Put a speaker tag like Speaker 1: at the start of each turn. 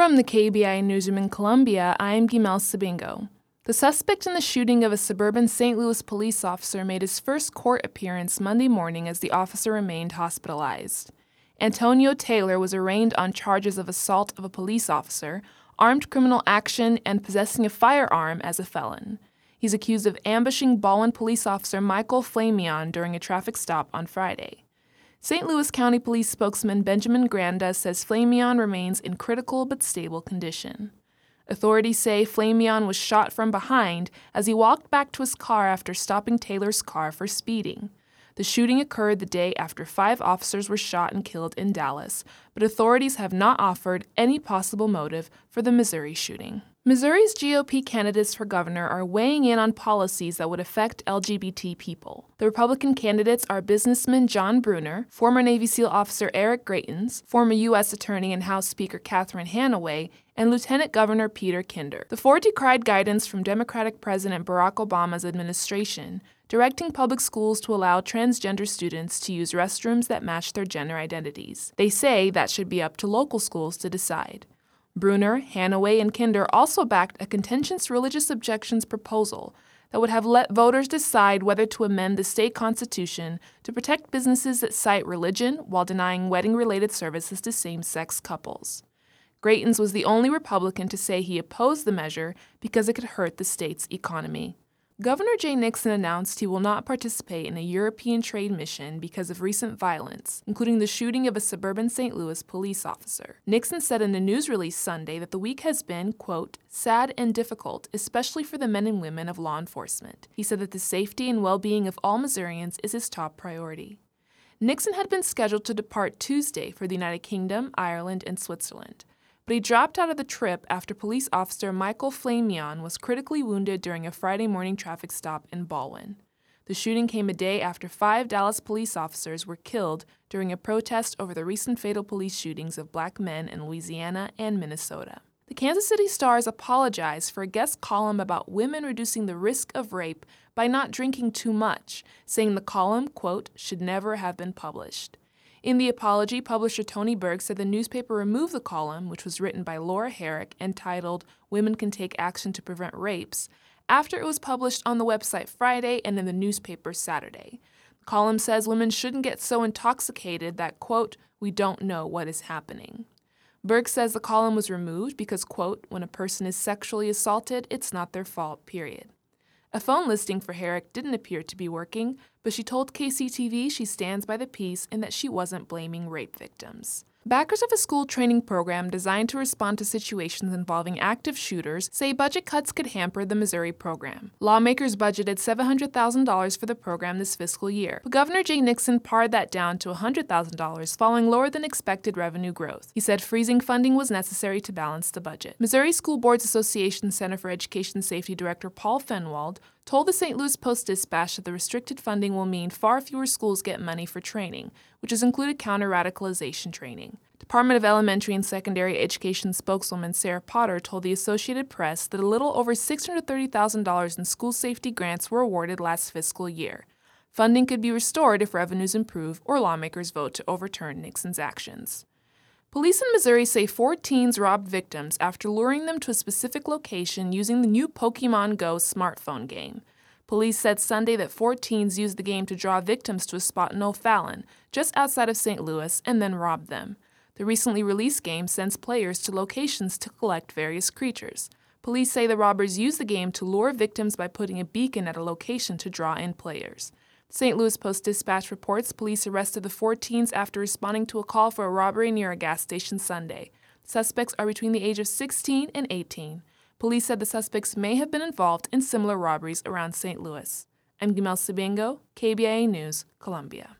Speaker 1: From the KBI newsroom in Columbia, I am Gimel Sabingo. The suspect in the shooting of a suburban St. Louis police officer made his first court appearance Monday morning as the officer remained hospitalized. Antonio Taylor was arraigned on charges of assault of a police officer, armed criminal action, and possessing a firearm as a felon. He's accused of ambushing Baldwin police officer Michael Flamion during a traffic stop on Friday. St. Louis County Police spokesman Benjamin Granda says Flamion remains in critical but stable condition. Authorities say Flamion was shot from behind as he walked back to his car after stopping Taylor's car for speeding. The shooting occurred the day after 5 officers were shot and killed in Dallas, but authorities have not offered any possible motive for the Missouri shooting. Missouri's GOP candidates for governor are weighing in on policies that would affect LGBT people. The Republican candidates are businessman John Brunner, former Navy SEAL officer Eric Greitens, former U.S. Attorney and House Speaker Catherine Hanaway, and Lieutenant Governor Peter Kinder. The 4 decried guidance from Democratic President Barack Obama's administration, directing public schools to allow transgender students to use restrooms that match their gender identities. They say that should be up to local schools to decide. Brunner, Hanaway, and Kinder also backed a contentious religious objections proposal that would have let voters decide whether to amend the state constitution to protect businesses that cite religion while denying wedding-related services to same-sex couples. Greitens was the only Republican to say he opposed the measure because it could hurt the state's economy. Governor Jay Nixon announced he will not participate in a European trade mission because of recent violence, including the shooting of a suburban St. Louis police officer. Nixon said in a news release Sunday that the week has been, quote, sad and difficult, especially for the men and women of law enforcement. He said that the safety and well-being of all Missourians is his top priority. Nixon had been scheduled to depart Tuesday for the United Kingdom, Ireland, and Switzerland, but he dropped out of the trip after police officer Michael Flamion was critically wounded during a Friday morning traffic stop in Baldwin. The shooting came a day after 5 Dallas police officers were killed during a protest over the recent fatal police shootings of black men in Louisiana and Minnesota. The Kansas City Stars apologized for a guest column about women reducing the risk of rape by not drinking too much, saying the column, quote, should never have been published. In the apology, publisher Tony Berg said the newspaper removed the column, which was written by Laura Herrick and titled Women Can Take Action to Prevent Rapes, after it was published on the website Friday and in the newspaper Saturday. The column says women shouldn't get so intoxicated that, quote, we don't know what is happening. Berg says the column was removed because, quote, when a person is sexually assaulted, it's not their fault, period. A phone listing for Herrick didn't appear to be working, but she told KCTV she stands by the piece and that she wasn't blaming rape victims. Backers of a school training program designed to respond to situations involving active shooters say budget cuts could hamper the Missouri program. Lawmakers budgeted $700,000 for the program this fiscal year, but Governor Jay Nixon pared that down to $100,000 following lower than expected revenue growth. He said freezing funding was necessary to balance the budget. Missouri School Boards Association Center for Education Safety Director Paul Fenwald told the St. Louis Post-Dispatch that the restricted funding will mean far fewer schools get money for training, which has included counter-radicalization training. Department of Elementary and Secondary Education spokeswoman Sarah Potter told the Associated Press that a little over $630,000 in school safety grants were awarded last fiscal year. Funding could be restored if revenues improve or lawmakers vote to overturn Nixon's actions. Police in Missouri say 4 teens robbed victims after luring them to a specific location using the new Pokemon Go smartphone game. Police said Sunday that 4 teens used the game to draw victims to a spot in O'Fallon, just outside of St. Louis, and then robbed them. The recently released game sends players to locations to collect various creatures. Police say the robbers used the game to lure victims by putting a beacon at a location to draw in players. St. Louis Post-Dispatch reports police arrested the 4 teens after responding to a call for a robbery near a gas station Sunday. Suspects are between the age of 16 and 18. Police said the suspects may have been involved in similar robberies around St. Louis. I'm Gimel Sabingo, KBIA News, Columbia.